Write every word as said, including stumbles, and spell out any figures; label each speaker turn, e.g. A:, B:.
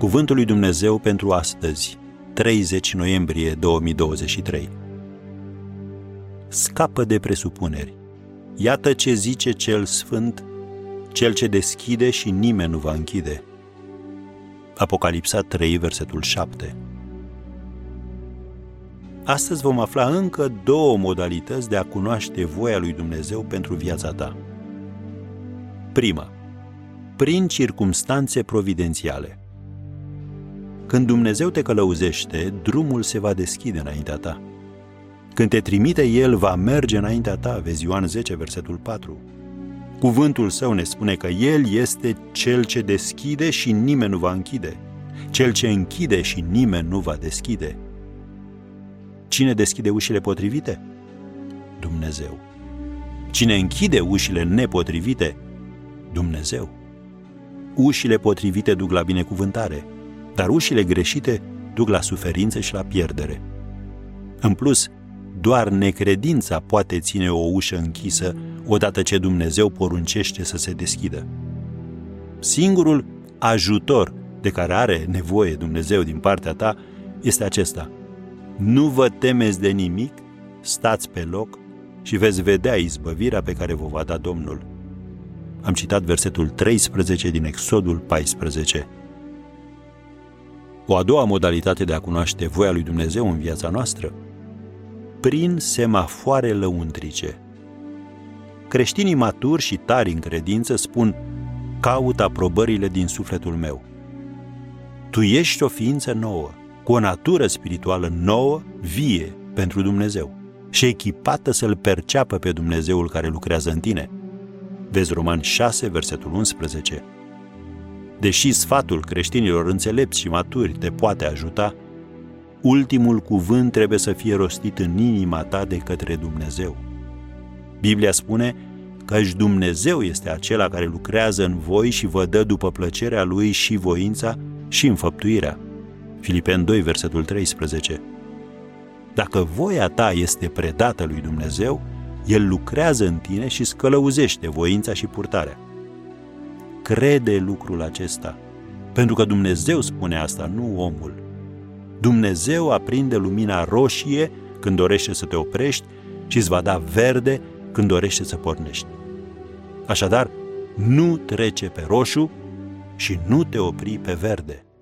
A: Cuvântul lui Dumnezeu pentru astăzi, treizeci noiembrie două mii douăzeci și trei. Scapă de presupuneri. Iată ce zice cel sfânt, cel ce deschide și nimeni nu va închide. Apocalipsa trei, versetul șapte. Astăzi vom afla încă două modalități de a cunoaște voia lui Dumnezeu pentru viața ta. Prima, prin circumstanțe providențiale. Când Dumnezeu te călăuzește, drumul se va deschide înaintea ta. Când te trimite, El va merge înaintea ta, vezi Ioan zece, versetul patru. Cuvântul Său ne spune că El este Cel ce deschide și nimeni nu va închide, Cel ce închide și nimeni nu va deschide. Cine deschide ușile potrivite? Dumnezeu. Cine închide ușile nepotrivite? Dumnezeu. Ușile potrivite duc la binecuvântare, dar ușile greșite duc la suferință și la pierdere. În plus, doar necredința poate ține o ușă închisă odată ce Dumnezeu poruncește să se deschidă. Singurul ajutor de care are nevoie Dumnezeu din partea ta este acesta: nu vă temeți de nimic, stați pe loc și veți vedea izbăvirea pe care vă va da Domnul. Am citat versetul treisprezece din Exodul paisprezece. O a doua modalitate de a cunoaște voia lui Dumnezeu în viața noastră: prin semafoare lăuntrice. Creștinii maturi și tari în credință spun: caut aprobările din sufletul meu. Tu ești o ființă nouă, cu o natură spirituală nouă, vie pentru Dumnezeu și echipată să-L perceapă pe Dumnezeul care lucrează în tine. Vezi Romani șase, versetul unsprezece. Deși sfatul creștinilor înțelepți și maturi te poate ajuta, ultimul cuvânt trebuie să fie rostit în inima ta de către Dumnezeu. Biblia spune căci Dumnezeu este acela care lucrează în voi și vă dă după plăcerea Lui și voința și înfăptuirea. Filipeni doi, versetul treisprezece. Dacă voia ta este predată lui Dumnezeu, El lucrează în tine și îți călăuzește voința și purtarea. Crede lucrul acesta, pentru că Dumnezeu spune asta, nu omul. Dumnezeu aprinde lumina roșie când dorește să te oprești și îți va da verde când dorește să pornești. Așadar, nu trece pe roșu și nu te opri pe verde.